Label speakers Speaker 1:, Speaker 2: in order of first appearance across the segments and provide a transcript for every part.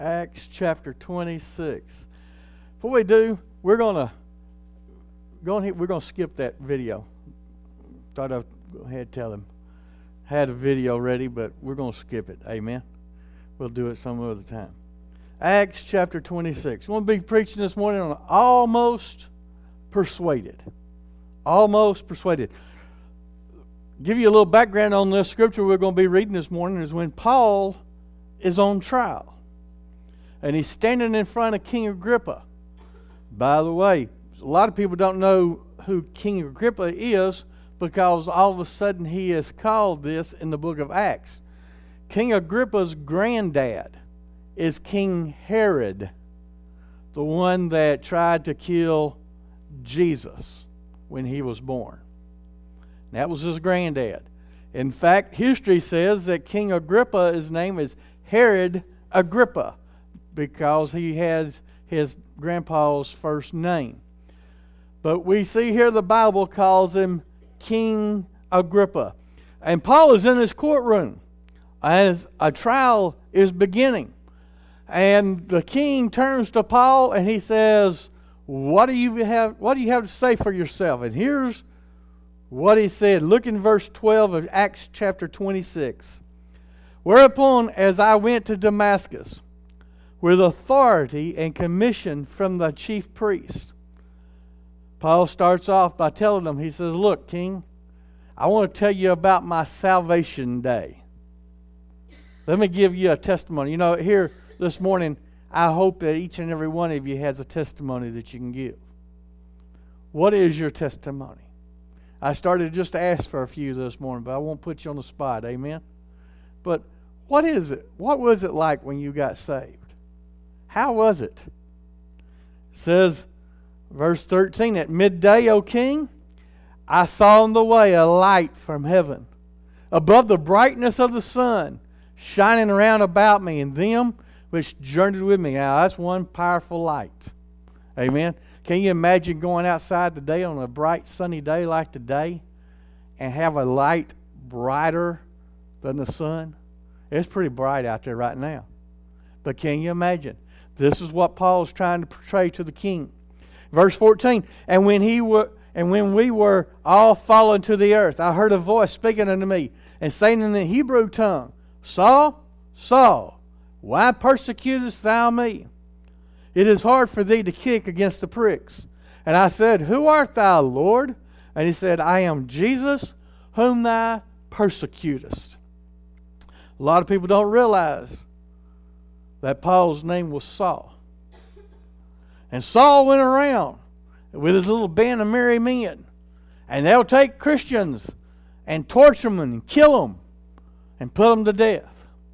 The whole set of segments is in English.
Speaker 1: Acts chapter 26. Before we do, we're gonna skip that video. Thought I'd go ahead and tell him. Had a video ready, but we're gonna skip it. Amen. We'll do it some other time. Acts chapter 26. We're going to be preaching this morning on almost persuaded. Almost persuaded. Give you a little background on this scripture we're going to be reading this morning is when Paul is on trial. And he's standing in front of King Agrippa. By the way, a lot of people don't know who King Agrippa is because all of a sudden he is called this in the book of Acts. King Agrippa's granddad is King Herod, the one that tried to kill Jesus when he was born. That was his granddad. In fact, history says that King Agrippa, his name is Herod Agrippa because he has his grandpa's first name. But we see here the Bible calls him King Agrippa. And Paul is in his courtroom as a trial is beginning. And the king turns to Paul and he says, What do you have to say for yourself? And here's what he said. Look in verse 12 of Acts chapter 26. Whereupon, as I went to Damascus, with authority and commission from the chief priest. Paul starts off by telling them, he says, Look, king, I want to tell you about my salvation day. Let me give you a testimony. You know, here this morning, I hope that each and every one of you has a testimony that you can give. What is your testimony? I started just to ask for a few this morning, but I won't put you on the spot, amen? But what is it? What was it like when you got saved? How was it? It says, verse 13, At midday, O king, I saw on the way a light from heaven, above the brightness of the sun, shining around about me, and them which journeyed with me. Now, that's one powerful light. Amen. Can you imagine going outside today on a bright, sunny day like today and have a light brighter than the sun? It's pretty bright out there right now. But can you imagine? This is what Paul's trying to portray to the king. Verse 14, And when we were all fallen to the earth, I heard a voice speaking unto me and saying in the Hebrew tongue, Saul, Saul, why persecutest thou me? It is hard for thee to kick against the pricks. And I said, Who art thou, Lord? And he said, I am Jesus, whom thou persecutest. A lot of people don't realize that Paul's name was Saul. And Saul went around with his little band of merry men. And they'll take Christians and torture them and kill them and put them to death.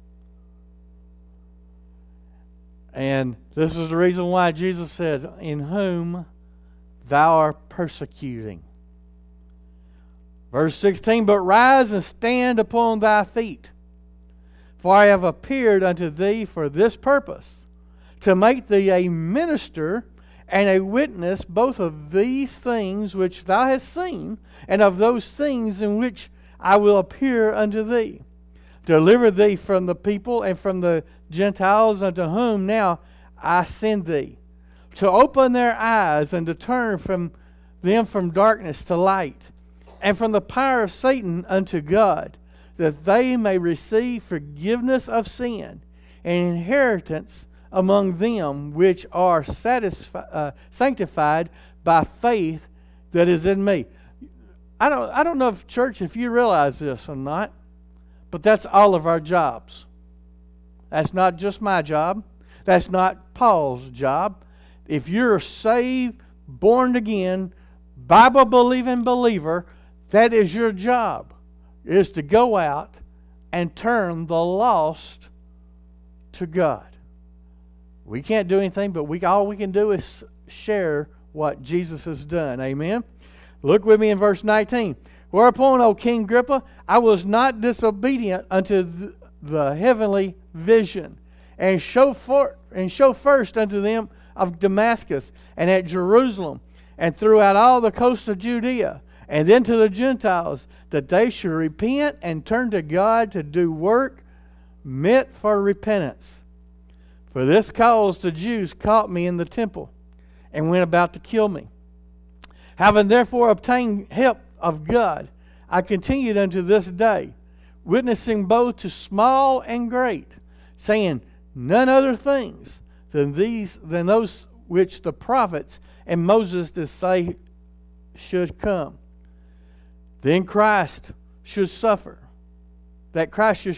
Speaker 1: And this is the reason why Jesus said, In whom thou art persecuting. Verse 16, But rise and stand upon thy feet, for I have appeared unto thee for this purpose, to make thee a minister and a witness both of these things which thou hast seen, and of those things in which I will appear unto thee, deliver thee from the people and from the Gentiles unto whom now I send thee, to open their eyes and to turn from them from darkness to light, and from the power of Satan unto God, that they may receive forgiveness of sin and inheritance among them which are sanctified by faith that is in me. I don't know if church, if you realize this or not, but that's all of our jobs. That's not just my job. That's not Paul's job. If you're a saved, born again, Bible-believing believer, that is your job, is to go out and turn the lost to God. We can't do anything, but all we can do is share what Jesus has done. Amen? Look with me in verse 19. Whereupon, O King Agrippa, I was not disobedient unto the heavenly vision, and show first unto them of Damascus, and at Jerusalem, and throughout all the coast of Judea, and then to the Gentiles, that they should repent and turn to God to do work meet for repentance. For this cause the Jews caught me in the temple, and went about to kill me. Having therefore obtained help of God, I continued unto this day, witnessing both to small and great, saying none other things than those which the prophets and Moses did say should come. Then Christ should suffer, and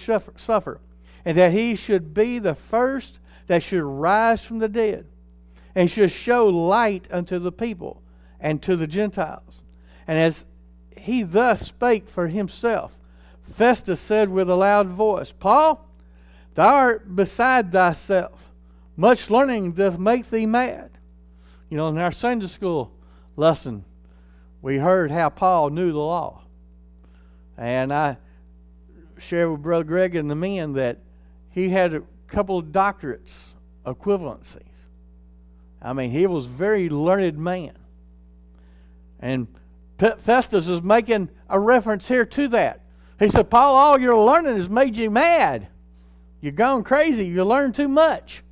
Speaker 1: that he should be the first that should rise from the dead, and should show light unto the people and to the Gentiles. And as he thus spake for himself, Festus said with a loud voice, Paul, thou art beside thyself. Much learning doth make thee mad. You know, in our Sunday school lesson, we heard how Paul knew the law. And I shared with Brother Greg and the men that he had a couple of doctorates, equivalencies. I mean, he was a very learned man. And Festus is making a reference here to that. He said, Paul, all your learning has made you mad. You're gone crazy. You learn too much.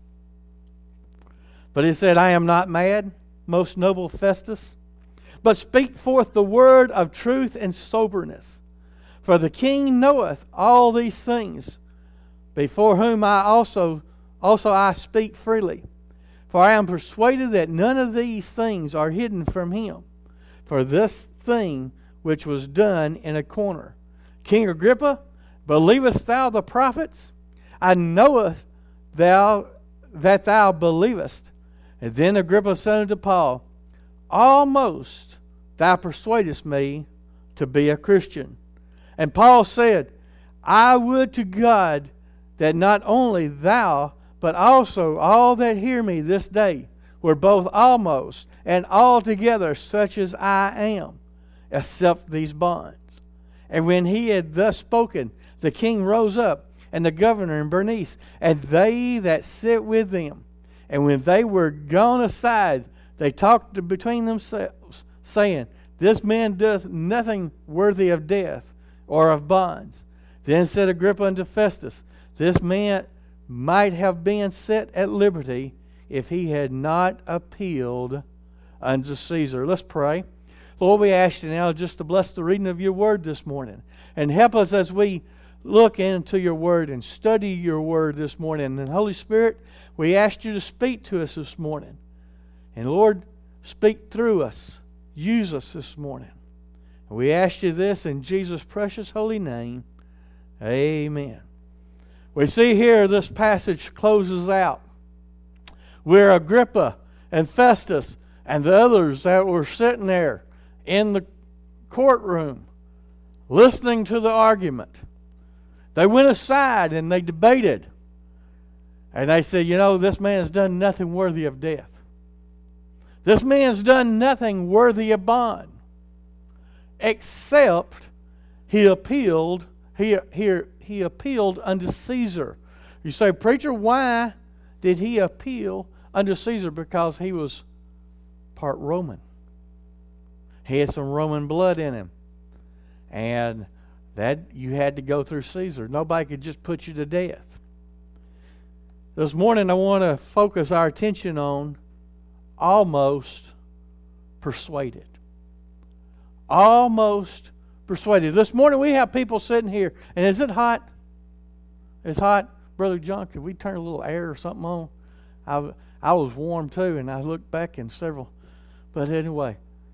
Speaker 1: But he said, I am not mad, most noble Festus, but speak forth the word of truth and soberness. For the king knoweth all these things, before whom I also I speak freely. For I am persuaded that none of these things are hidden from him. For this thing which was done in a corner. King Agrippa, believest thou the prophets? I knoweth that thou believest. And then Agrippa said unto Paul, almost thou persuadest me to be a Christian. And Paul said, I would to God that not only thou, but also all that hear me this day were both almost and altogether such as I am, except these bonds. And when he had thus spoken, the king rose up, and the governor and Bernice, and they that sit with them. And when they were gone aside, they talked between themselves, saying, This man doth nothing worthy of death or of bonds. Then said Agrippa unto Festus, This man might have been set at liberty if he had not appealed unto Caesar. Let's pray. Lord, we ask you now just to bless the reading of your word this morning. And help us as we look into your word and study your word this morning. And Holy Spirit, we ask you to speak to us this morning. And Lord, speak through us. Use us this morning. And we ask you this in Jesus' precious holy name. Amen. We see here this passage closes out where Agrippa and Festus and the others that were sitting there in the courtroom listening to the argument. They went aside and they debated. And they said, this man's done nothing worthy of death. This man's done nothing worthy of bond. Except he appealed unto Caesar. You say, preacher, why did he appeal unto Caesar? Because he was part Roman. He had some Roman blood in him. And that you had to go through Caesar. Nobody could just put you to death. This morning I want to focus our attention on almost persuaded. Almost persuaded. This morning we have people sitting here, and is it hot? It's hot. Brother John, could we turn a little air or something on? I was warm too, and I looked back in several. But anyway,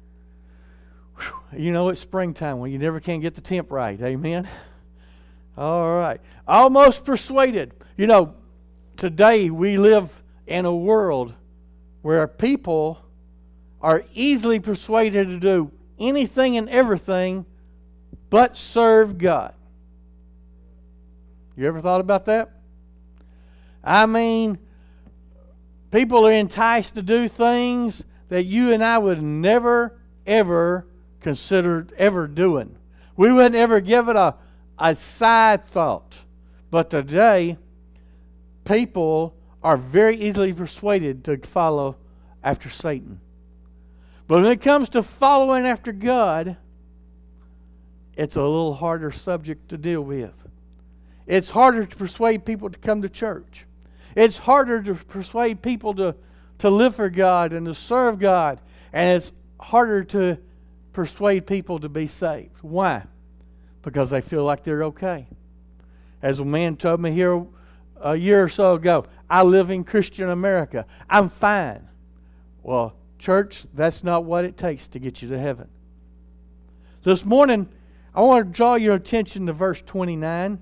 Speaker 1: it's springtime when you never can get the temp right. Amen? All right. Almost persuaded. Today we live in a world where people are easily persuaded to do anything and everything but serve God. You ever thought about that? I mean, people are enticed to do things that you and I would never, ever consider ever doing. We wouldn't ever give it a side thought. But today, people are very easily persuaded to follow after Satan. But when it comes to following after God, it's a little harder subject to deal with. It's harder to persuade people to come to church. It's harder to persuade people to live for God and to serve God. And it's harder to persuade people to be saved. Why? Because they feel like they're okay. As a man told me here a year or so ago, I live in Christian America. I'm fine. Well, church, that's not what it takes to get you to heaven. This morning, I want to draw your attention to verse 29.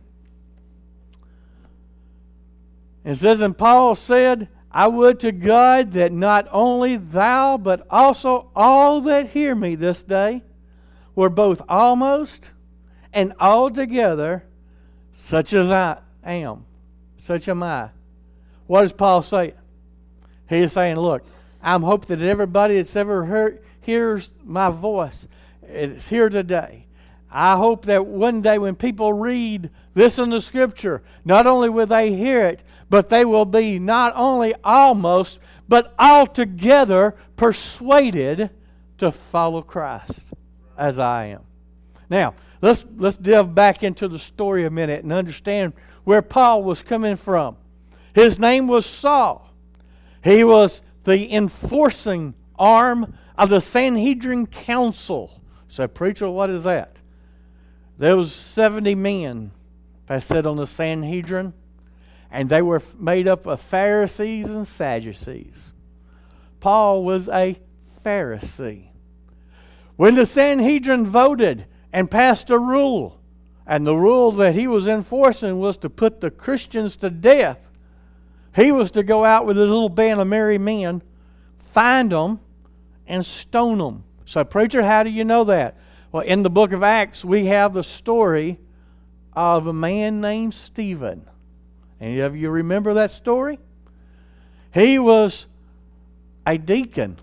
Speaker 1: It says, and Paul said, I would to God that not only thou, but also all that hear me this day were both almost and altogether such as I am. Such am I. What is Paul saying? He is saying, look, I'm hoping that everybody that's ever hears my voice is here today. I hope that one day when people read this in the Scripture, not only will they hear it, but they will be not only almost, but altogether persuaded to follow Christ as I am. Now, let's delve back into the story a minute and understand where Paul was coming from. His name was Saul. He was the enforcing arm of the Sanhedrin Council. So, preacher, what is that? There was 70 men that sat on the Sanhedrin, and they were made up of Pharisees and Sadducees. Paul was a Pharisee. When the Sanhedrin voted and passed a rule, and the rule that he was enforcing was to put the Christians to death, he was to go out with his little band of merry men, find them, and stone them. So, preacher, how do you know that? Well, in the book of Acts, we have the story of a man named Stephen. Any of you remember that story? He was a deacon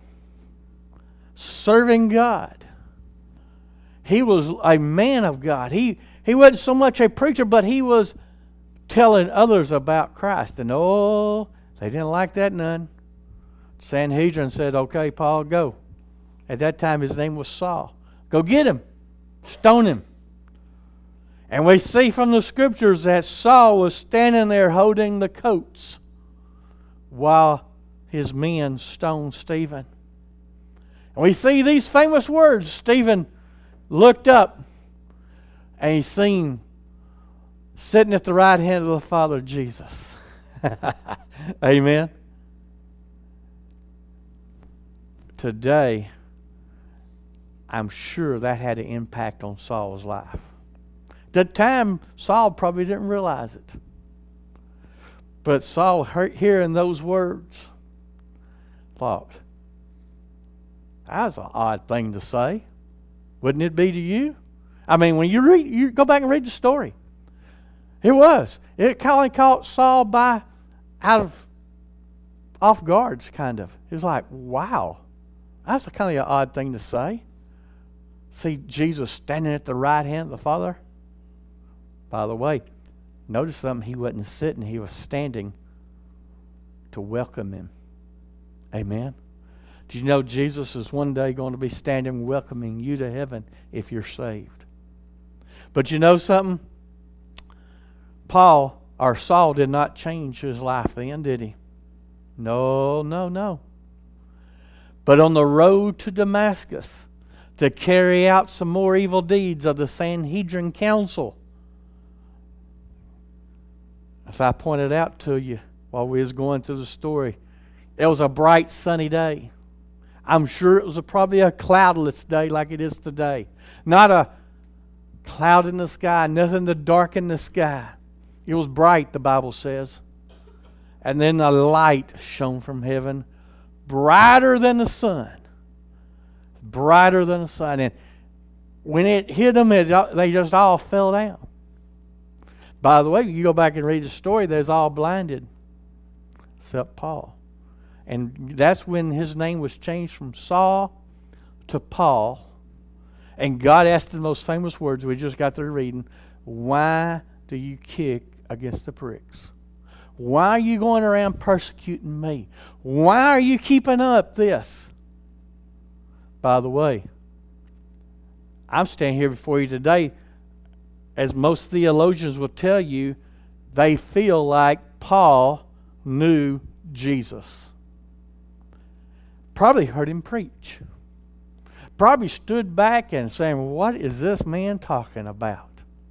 Speaker 1: serving God. He was a man of God. He wasn't so much a preacher, but he was telling others about Christ. And they didn't like that none. Sanhedrin said, okay, Paul, go. At that time, his name was Saul. Go get him. Stone him. And we see from the Scriptures that Saul was standing there holding the coats while his men stoned Stephen. And we see these famous words. Stephen looked up and he seen sitting at the right hand of the Father, Jesus. Amen. Today, I'm sure that had an impact on Saul's life. At that time, Saul probably didn't realize it. But Saul, hearing those words, thought, that's an odd thing to say. Wouldn't it be to you? I mean, when you go back and read the story. It was. It kind of caught Saul off guards, kind of. It was like, wow, that's a kind of an odd thing to say. See Jesus standing at the right hand of the Father. By the way, notice something. He wasn't sitting. He was standing to welcome him. Amen. Did you know Jesus is one day going to be standing welcoming you to heaven if you're saved? But you know something? Saul did not change his life then, did he? No. But on the road to Damascus, to carry out some more evil deeds of the Sanhedrin Council, as I pointed out to you while we was going through the story, it was a bright sunny day. I'm sure it was probably a cloudless day like it is today. Not a cloud in the sky, nothing to darken the sky. It was bright, the Bible says. And then a light shone from heaven, brighter than the sun. Brighter than the sun. And when it hit them, they just all fell down. By the way, you go back and read the story, they're all blinded, except Paul. And that's when his name was changed from Saul to Paul. And God asked the most famous words we just got through reading, why do you kick against the pricks? Why are you going around persecuting me? Why are you keeping up this? By the way, I'm standing here before you today, as most theologians will tell you, they feel like Paul knew Jesus. Probably heard him preach. Probably stood back and saying, what is this man talking about?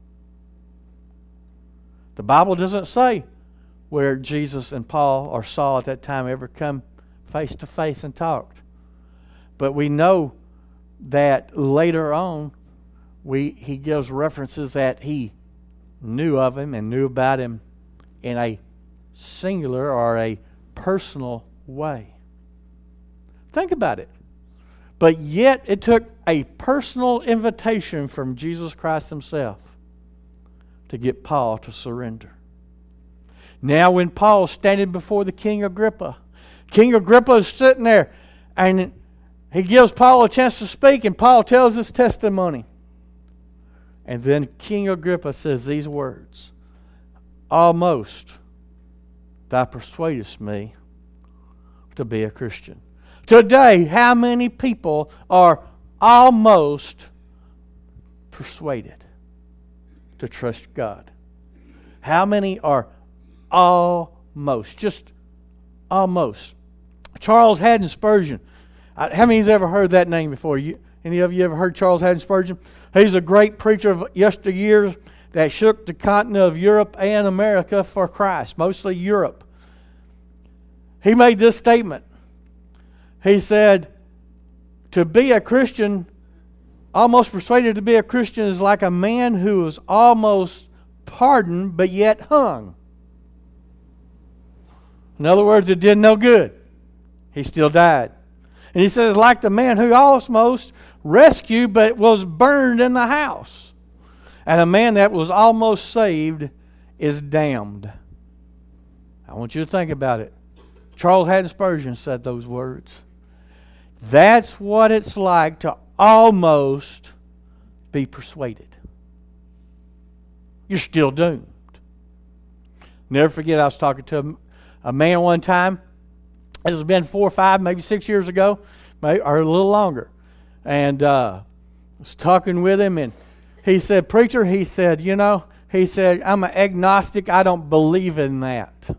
Speaker 1: The Bible doesn't say where Jesus and Paul or Saul at that time ever come face to face and talked. But we know that later on, he gives references that he knew of him and knew about him in a singular or a personal way. Think about it. But yet it took a personal invitation from Jesus Christ himself to get Paul to surrender. Now when Paul's standing before the King Agrippa is sitting there and he gives Paul a chance to speak, and Paul tells his testimony. And then King Agrippa says these words, almost thou persuadest me to be a Christian. Today, how many people are almost persuaded to trust God? How many are almost? Just almost. Charles Haddon Spurgeon. How many has ever heard that name before? Any of you ever heard Charles Haddon Spurgeon? He's a great preacher of yesteryear that shook the continent of Europe and America for Christ, mostly Europe. He made this statement. He said, to be a Christian, almost persuaded to be a Christian, is like a man who was almost pardoned but yet hung. In other words, it did no good. He still died. And he says, like the man who almost rescued but was burned in the house. And a man that was almost saved is damned. I want you to think about it. Charles Haddon Spurgeon said those words. That's what it's like to almost be persuaded. You're still doomed. Never forget, I was talking to a man one time. This has been 4 or 5, maybe 6 years ago, or a little longer. And I was talking with him, and he said, preacher, he said, I'm an agnostic. I don't believe in that.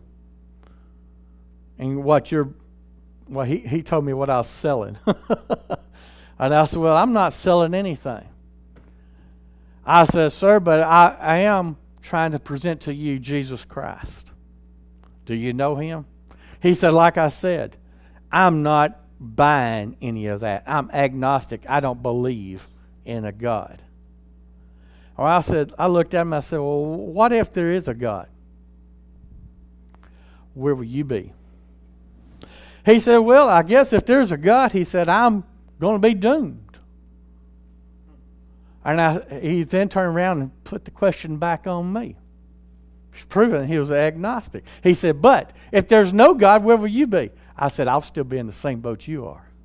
Speaker 1: And he told me what I was selling. And I said, well, I'm not selling anything. I said, sir, but I am trying to present to you Jesus Christ. Do you know him? He said, like I said, I'm not buying any of that. I'm agnostic. I don't believe in a God. Or I looked at him and I said, well, what if there is a God? Where will you be? He said, well, I guess if there's a God, he said, I'm going to be doomed. And he then turned around and put the question back on me. It's proven he was an agnostic. He said, but if there's no God, where will you be? I said, I'll still be in the same boat you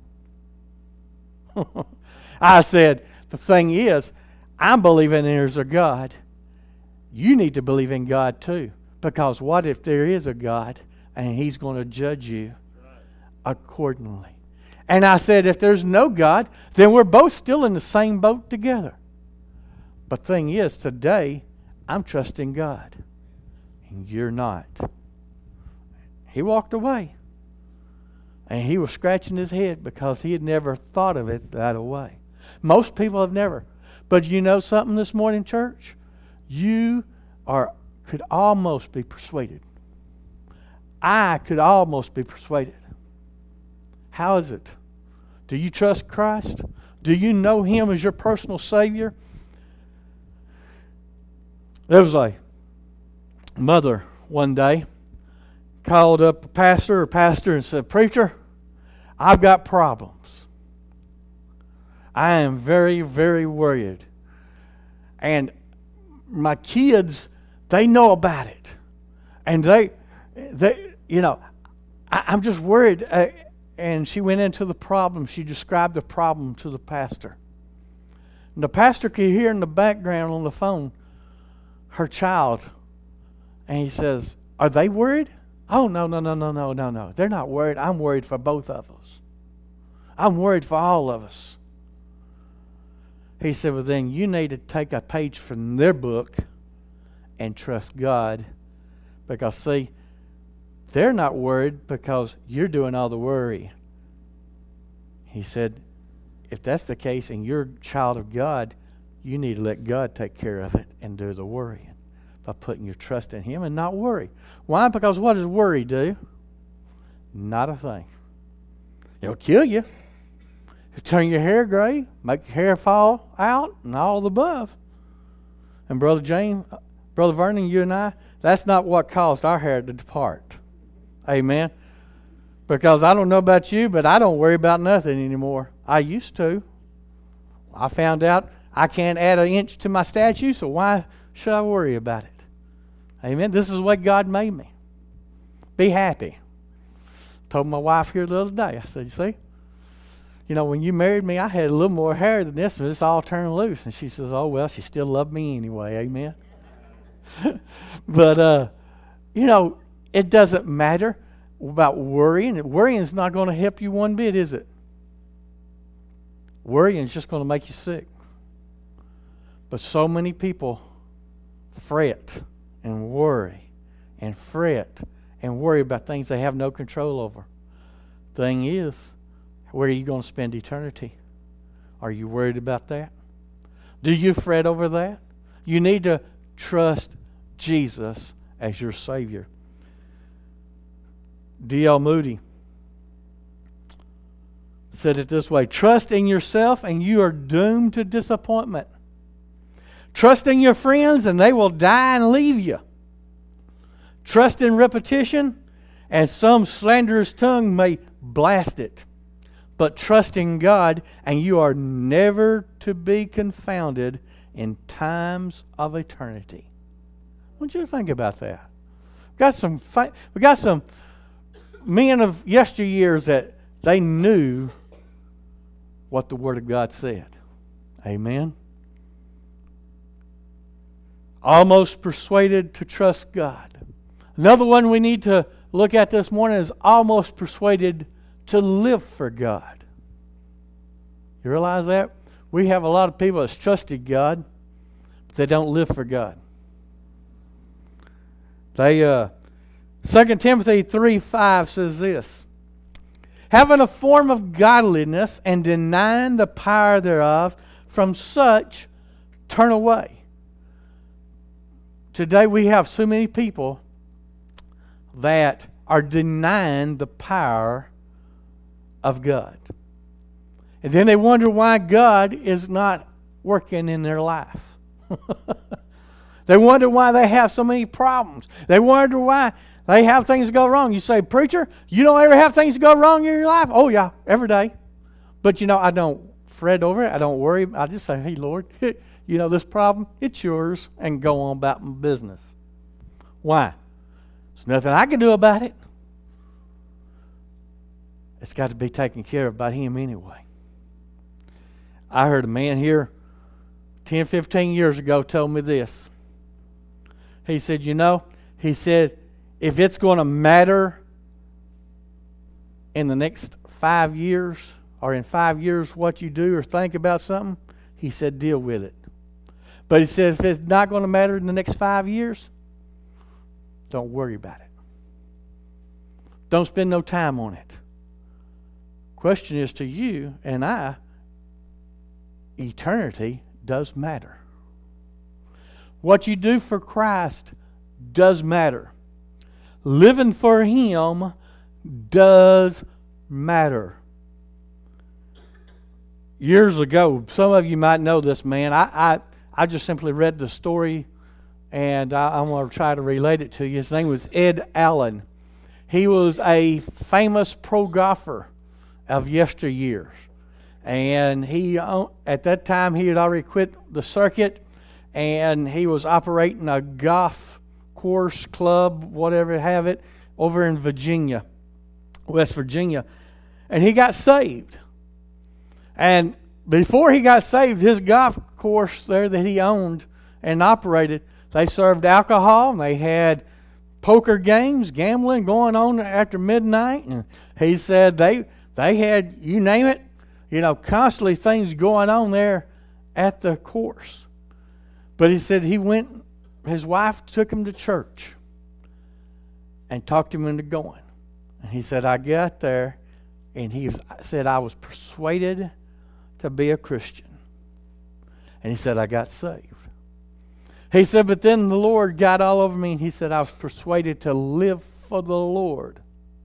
Speaker 1: are. I said, the thing is, I'm believing there's a God. You need to believe in God too. Because what if there is a God and he's going to judge you accordingly? And I said, if there's no God, then we're both still in the same boat together. But the thing is, today, I'm trusting God. And you're not. He walked away. And he was scratching his head because he had never thought of it that way. Most people have never. But you know something this morning, church? You could almost be persuaded. I could almost be persuaded. How is it? Do you trust Christ? Do you know him as your personal Savior? There was a mother one day called up a pastor and said, preacher, I've got problems. I am very, very worried. And my kids, they know about it. And I'm just worried. And she went into the problem. She described the problem to the pastor. And the pastor could hear in the background on the phone her child. And he says, are they worried? Oh, no. They're not worried. I'm worried for both of us. I'm worried for all of us. He said, well, then you need to take a page from their book and trust God. Because, see, they're not worried because you're doing all the worry. He said, if that's the case and you're a child of God, you need to let God take care of it and do the worrying by putting your trust in Him and not worry. Why? Because what does worry do? Not a thing. It'll kill you. It'll turn your hair gray, make your hair fall out, and all the above. And Brother Vernon, you and I, that's not what caused our hair to depart. Amen. Because I don't know about you, but I don't worry about nothing anymore. I used to. I found out I can't add an inch to my statue, so why should I worry about it? Amen. This is the way God made me. Be happy. Told my wife here the other day, I said, you see, when you married me, I had a little more hair than this, and it's all turned loose. And she says, oh, well, she still loved me anyway. Amen. But, it doesn't matter about worrying. Worrying is not going to help you one bit, is it? Worrying is just going to make you sick. But so many people fret and worry and fret and worry about things they have no control over. Thing is, where are you going to spend eternity? Are you worried about that? Do you fret over that? You need to trust Jesus as your Savior. D.L. Moody said it this way: trust in yourself and you are doomed to disappointment. Trust in your friends and they will die and leave you. Trust in repetition and some slanderous tongue may blast it. But trust in God and you are never to be confounded in times of eternity. What do you think about that? We got some men of yesteryears that they knew what the Word of God said. Amen. Almost persuaded to trust God. Another one we need to look at this morning is almost persuaded to live for God. You realize that? We have a lot of people that's trusted God, but they don't live for God. 2 Timothy 3:5 says this: having a form of godliness and denying the power thereof, from such turn away. Today we have so many people that are denying the power of God. And then they wonder why God is not working in their life. They wonder why they have so many problems. They wonder why they have things go wrong. You say, preacher, you don't ever have things go wrong in your life? Oh, yeah, every day. But, I don't fret over it. I don't worry. I just say, hey, Lord, this problem, it's yours, and go on about my business. Why? There's nothing I can do about it. It's got to be taken care of by Him anyway. I heard a man here 10, 15 years ago told me this. He said, if it's going to matter in the next 5 years, or in 5 years what you do or think about something, he said, deal with it. But he said, if it's not going to matter in the next 5 years, don't worry about it. Don't spend no time on it. Question is to you and I, eternity does matter. What you do for Christ does matter. Living for Him does matter. Years ago, some of you might know this man. I just simply read the story, and I want to try to relate it to you. His name was Ed Allen. He was a famous pro golfer of yesteryears. And he, at that time, he had already quit the circuit, and he was operating a golf course, club, whatever have it, over in Virginia, West Virginia. And he got saved. And before he got saved, his golf course there that he owned and operated, they served alcohol, and they had poker games, gambling going on after midnight. And he said they had, you name it, constantly things going on there at the course. But he said his wife took him to church. and talked him into going. And he said, I got there, and said, I was persuaded to be a Christian. And he said, I got saved. He said, but then the Lord got all over me, and he said, I was persuaded to live for the Lord.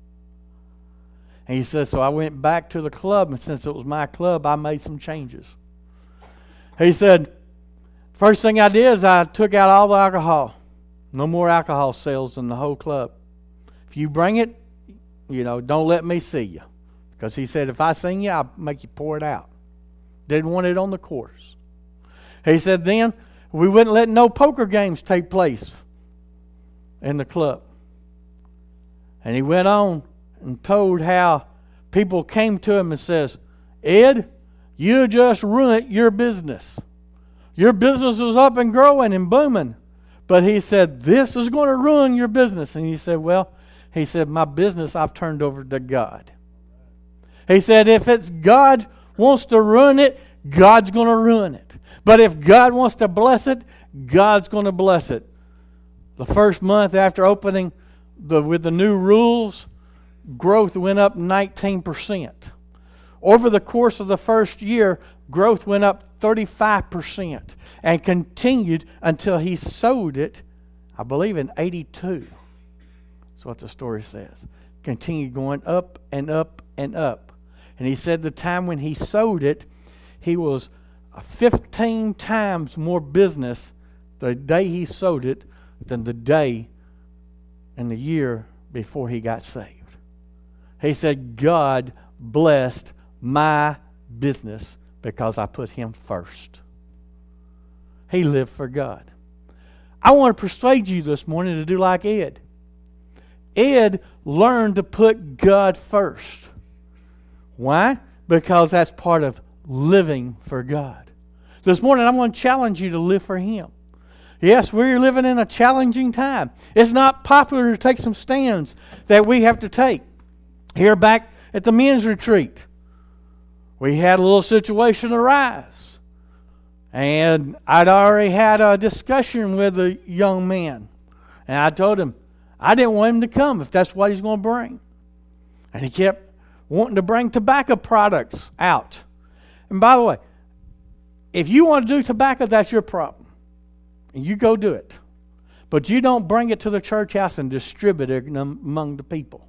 Speaker 1: And he said, so I went back to the club, and since it was my club, I made some changes. He said, first thing I did is I took out all the alcohol. No more alcohol sales in the whole club. If you bring it, don't let me see you. Because he said, if I seen you, I'll make you pour it out. Didn't want it on the course. He said, then we wouldn't let no poker games take place in the club. And he went on and told how people came to him and says, Ed, you just ruined your business. Your business was up and growing and booming. But he said, this is going to ruin your business. And he said, my business I've turned over to God. He said, if it's God wants to ruin it, God's going to ruin it. But if God wants to bless it, God's going to bless it. The first month after opening with the new rules, growth went up 19%. Over the course of the first year, growth went up 35% and continued until he sold it, I believe, in 82. That's what the story says. Continued going up and up and up. And he said the time when he sold it, he was 15 times more business the day he sold it than the day and the year before he got saved. He said, God blessed my business because I put him first. He lived for God. I want to persuade you this morning to do like Ed. Ed learned to put God first. Why? Because that's part of living for God. This morning I'm going to challenge you to live for him. Yes, we're living in a challenging time. It's not popular to take some stands that we have to take. Here back at the men's retreat, we had a little situation arise. And I'd already had a discussion with a young man. And I told him I didn't want him to come if that's what he's going to bring. And he kept wanting to bring tobacco products out. And by the way, if you want to do tobacco, that's your problem. And you go do it. But you don't bring it to the church house and distribute it among the people.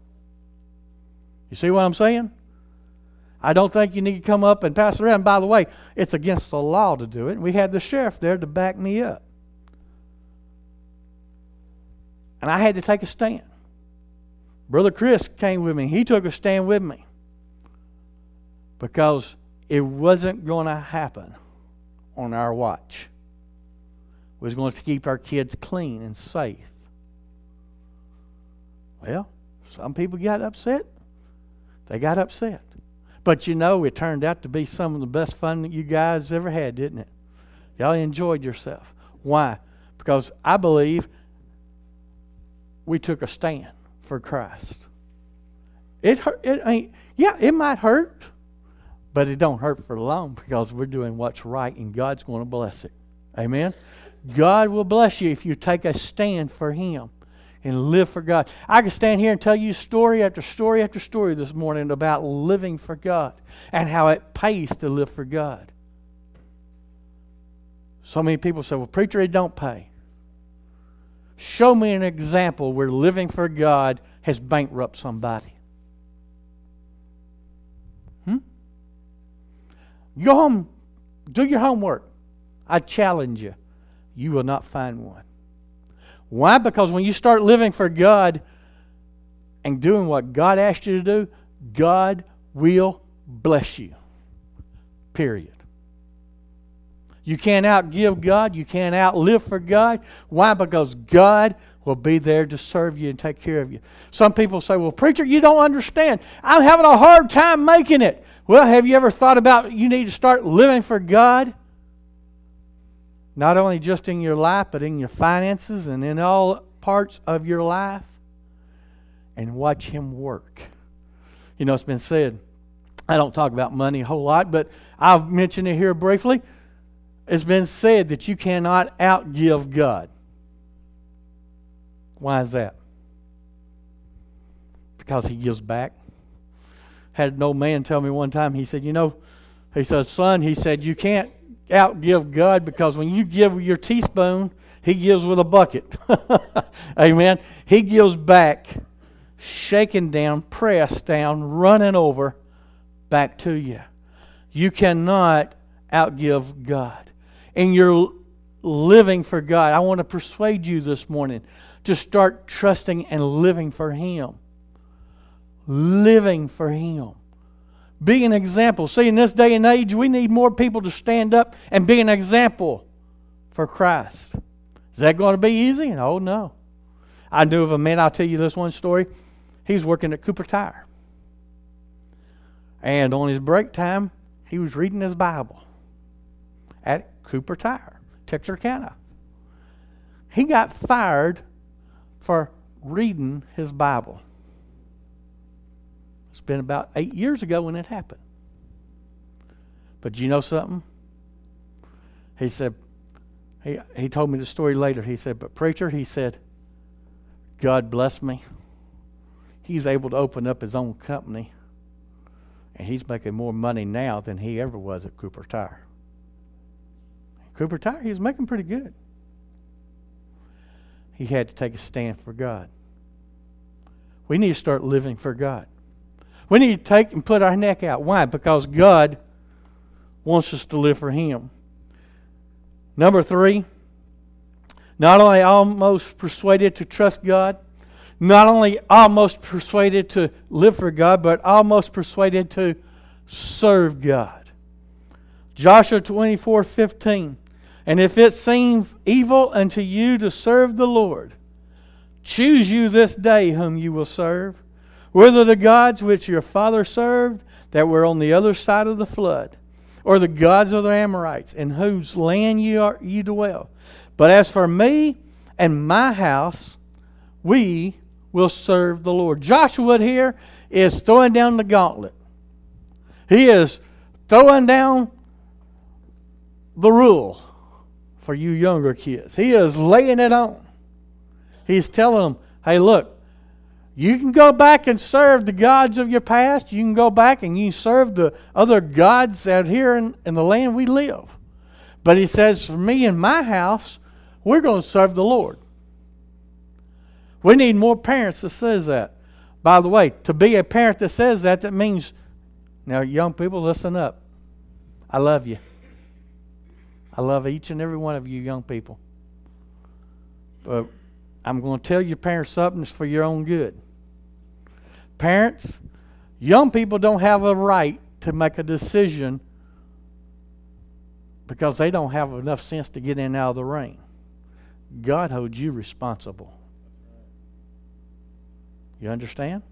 Speaker 1: You see what I'm saying? I don't think you need to come up and pass it around. By the way, it's against the law to do it. We had the sheriff there to back me up. And I had to take a stand. Brother Chris came with me. He took a stand with me. Because it wasn't going to happen on our watch. We was going to keep our kids clean and safe. Well, some people got upset. They got upset. But it turned out to be some of the best fun that you guys ever had, didn't it? Y'all enjoyed yourself. Why? Because I believe we took a stand for Christ. It hurt. It might hurt, but it don't hurt for long because we're doing what's right and God's going to bless it. Amen? God will bless you if you take a stand for him and live for God. I could stand here and tell you story after story after story this morning about living for God and how it pays to live for God. So many people say, well, preacher, it don't pay. Show me an example where living for God has bankrupted somebody. Go home, do your homework. I challenge you. You will not find one. Why? Because when you start living for God and doing what God asked you to do, God will bless you. Period. You can't outgive God. You can't outlive for God. Why? Because God will be there to serve you and take care of you. Some people say, well, preacher, you don't understand. I'm having a hard time making it. Well, have you ever thought about you need to start living for God? Not only just in your life, but in your finances and in all parts of your life. And watch him work. It's been said, I don't talk about money a whole lot, but I'll mention it here briefly. It's been said that you cannot outgive God. Why is that? Because he gives back. Had an old man tell me one time, he said, he said, son, he said, you can't outgive God because when you give with your teaspoon, he gives with a bucket. Amen. He gives back, shaken down, pressed down, running over, back to you. You cannot outgive God. And you're living for God. I want to persuade you this morning to start trusting and living for Him. Living for Him. Be an example. See, in this day and age, we need more people to stand up and be an example for Christ. Is that going to be easy? Oh, no. I knew of a man, I'll tell you this one story. He was working at Cooper Tire. And on his break time, he was reading his Bible at Cooper Tire, Texarkana. He got fired for reading his Bible. It's been about 8 years ago when it happened. But you know something? He said, he told me the story later. He said, but preacher, he said, God bless me. He's able to open up his own company. And he's making more money now than he ever was at Cooper Tire. Cooper Tire, he was making pretty good. He had to take a stand for God. We need to start living for God. We need to take and put our neck out. Why? Because God wants us to live for Him. Number 3, not only almost persuaded to trust God, not only almost persuaded to live for God, but almost persuaded to serve God. Joshua 24:15. And if it seem evil unto you to serve the Lord, choose you this day whom you will serve, whether the gods which your father served that were on the other side of the flood, or the gods of the Amorites, in whose land you dwell. But as for me and my house, we will serve the Lord. Joshua here is throwing down the gauntlet. He is throwing down the rule for you younger kids. He is laying it on. He's telling them, hey, look, you can go back and serve the gods of your past. You can go back and you serve the other gods out here in the land we live. But he says, for me and my house, we're going to serve the Lord. We need more parents that says that. By the way, to be a parent that says that, that means, now young people, listen up. I love you. I love each and every one of you young people. But I'm going to tell your parents something that's for your own good. Parents, young people don't have a right to make a decision because they don't have enough sense to get in and out of the ring. God holds you responsible. You understand?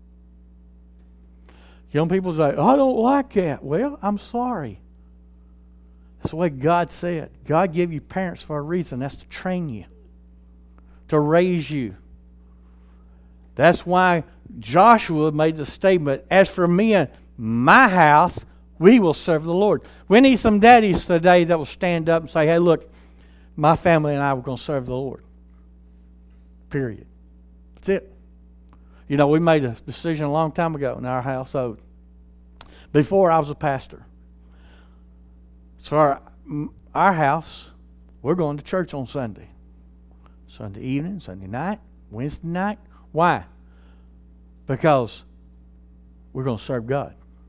Speaker 1: Young people say, I don't like that. Well, I'm sorry. That's the way God said. God gave you parents for a reason. That's to train you, to raise you. That's why Joshua made the statement, as for me and my house, we will serve the Lord. We need some daddies today that will stand up and say, hey, look, my family and I were going to serve the Lord. Period. That's it. You know, we made a decision a long time ago in our household. Before I was a pastor. So our house, we're going to church on Sunday. Sunday evening, Sunday night, Wednesday night. Why? Because we're going to serve God.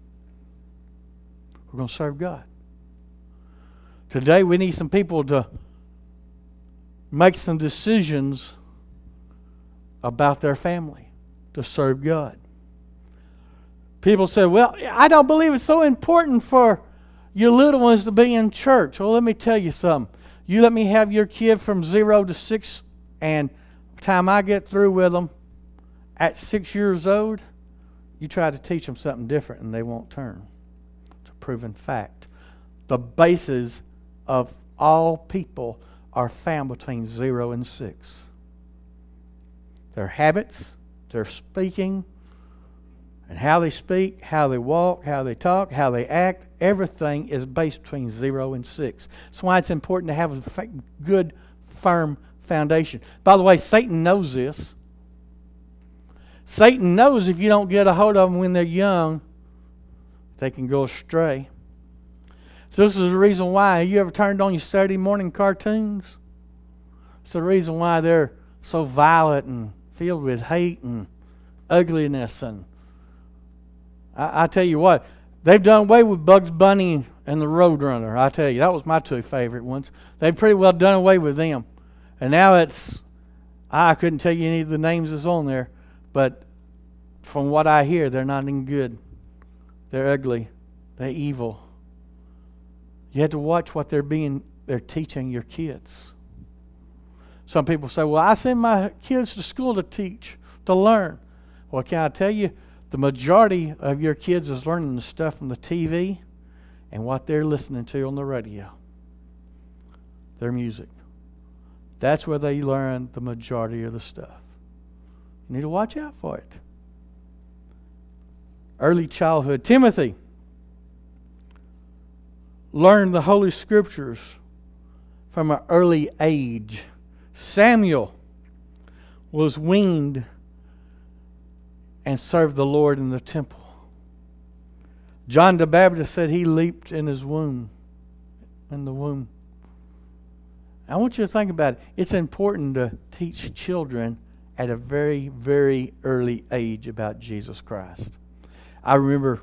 Speaker 1: We're going to serve God. Today we need some people to make some decisions about their family to serve God. People say, well, I don't believe it's so important for your little ones to be in church. Well, let me tell you something. You let me have your kid from 0 to 6, and by the time I get through with them, at 6 years old, you try to teach them something different and they won't turn. It's a proven fact. The basis of all people are found between 0 and 6. Their habits, their speaking, and how they speak, how they walk, how they talk, how they act, everything is based between 0 and 6. That's why it's important to have a good, firm foundation. By the way, Satan knows this. Satan knows if you don't get a hold of them when they're young, they can go astray. So this is the reason why. You ever turned on your Saturday morning cartoons? It's the reason why they're so violent and filled with hate and ugliness. And I tell you what, they've done away with Bugs Bunny and the Roadrunner. I tell you, that was my two favorite ones. They've pretty well done away with them. And now I couldn't tell you any of the names that's on there, but from what I hear, they're not any good. They're ugly. They're evil. You have to watch what they're teaching your kids. Some people say, well, I send my kids to school to teach, to learn. Well, can I tell you, the majority of your kids is learning the stuff from the TV and what they're listening to on the radio. Their music. That's where they learn the majority of the stuff. You need to watch out for it. Early childhood. Timothy learned the Holy Scriptures from an early age. Samuel was weaned and served the Lord in the temple. John the Baptist said he leaped in the womb. I want you to think about it. It's important to teach children at a very, very early age about Jesus Christ. I remember,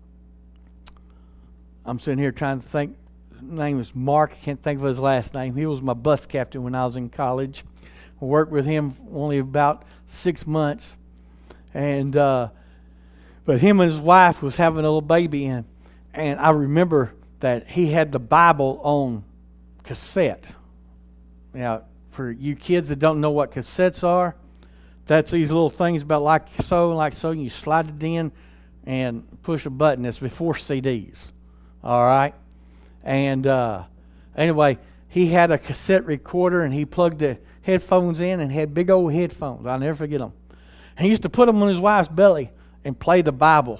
Speaker 1: I'm sitting here trying to think, his name was Mark, I can't think of his last name. He was my bus captain when I was in college. I worked with him only about 6 months. And but him and his wife was having a little baby, and I remember that he had the Bible on cassette. Now, for you kids that don't know what cassettes are, that's these little things about like so, and you slide it in and push a button. It's before CDs. All right? And anyway, he had a cassette recorder, and he plugged the headphones in and had big old headphones. I'll never forget them. And he used to put them on his wife's belly and play the Bible.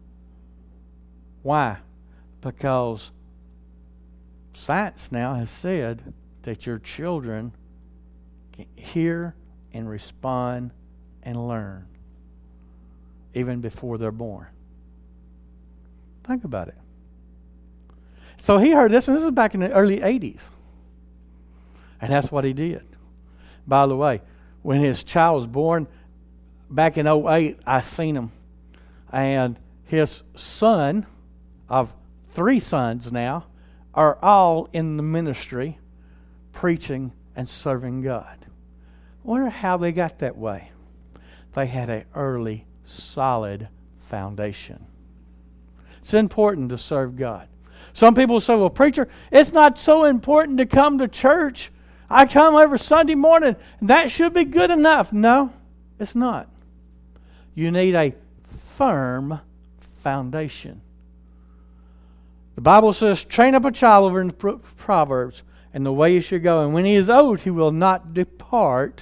Speaker 1: Why? Because science now has said that your children can hear and respond and learn even before they're born. Think about it. So he heard this, and this was back in the early 80s. And that's what he did. By the way, when his child was born, back in 2008, I seen him. And his son, of 3 sons now, are all in the ministry, preaching and serving God. I wonder how they got that way. They had an early, solid foundation. It's important to serve God. Some people say, well, preacher, it's not so important to come to church. I come every Sunday morning, and that should be good enough. No, it's not. You need a firm foundation. The Bible says, train up a child over in the Proverbs, and the way he should go. And when he is old, he will not depart.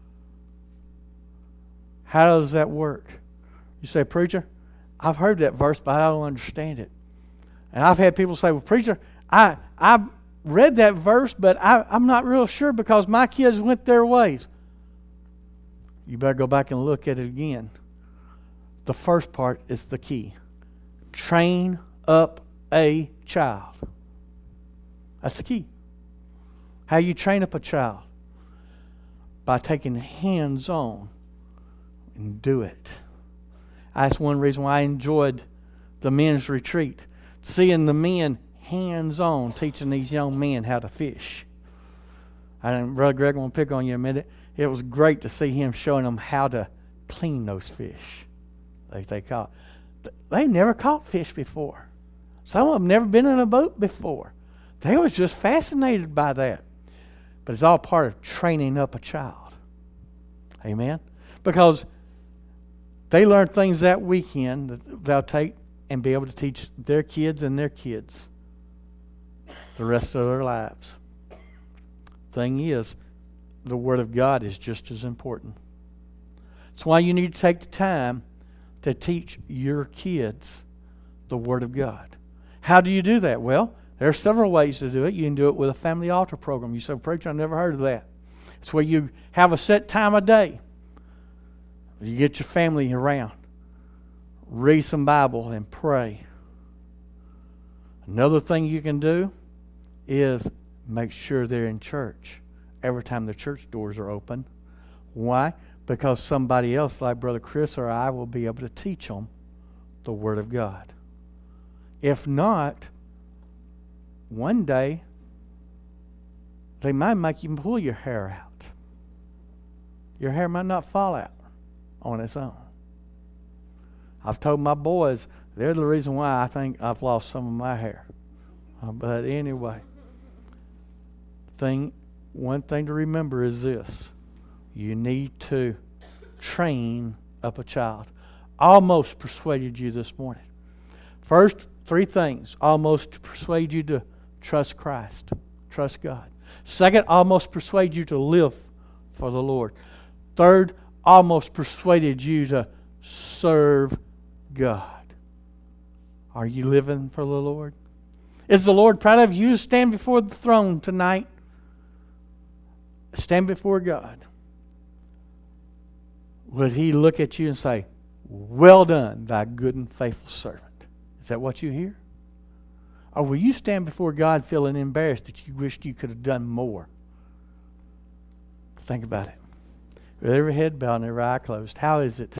Speaker 1: How does that work? You say, preacher, I've heard that verse, but I don't understand it. And I've had people say, well, preacher, I read that verse, but I'm not real sure because my kids went their ways. You better go back and look at it again. The first part is the key. Train up a child. That's the key. How you train up a child? By taking hands-on and do it. That's one reason why I enjoyed the men's retreat. Seeing the men hands-on teaching these young men how to fish. Brother Greg, I want to pick on you a minute. It was great to see him showing them how to clean those fish they caught. They never caught fish before. Some of them never been in a boat before. They was just fascinated by that. But it's all part of training up a child. Amen? Because they learn things that weekend that they'll take and be able to teach their kids and their kids the rest of their lives. Thing is, the Word of God is just as important. That's why you need to take the time to teach your kids the Word of God. How do you do that? Well, there are several ways to do it. You can do it with a family altar program. You say, preacher, I've never heard of that. It's where you have a set time of day. You get your family around. Read some Bible and pray. Another thing you can do is make sure they're in church every time the church doors are open. Why? Because somebody else, like Brother Chris or I, will be able to teach them the Word of God. If not, one day they might make you pull your hair out. Your hair might not fall out on its own. I've told my boys they're the reason why I think I've lost some of my hair. But anyway, one thing to remember is this. You need to train up a child. Almost persuaded you this morning. First, 3 things. Almost to persuade you to trust Christ. Trust God. Second, almost persuade you to live for the Lord. Third, almost persuaded you to serve God. Are you living for the Lord? Is the Lord proud of you to stand before the throne tonight? Stand before God. Would He look at you and say, "Well done, thy good and faithful servant"? Is that what you hear? Or will you stand before God feeling embarrassed that you wished you could have done more? Think about it. With every head bowed and every eye closed, how is it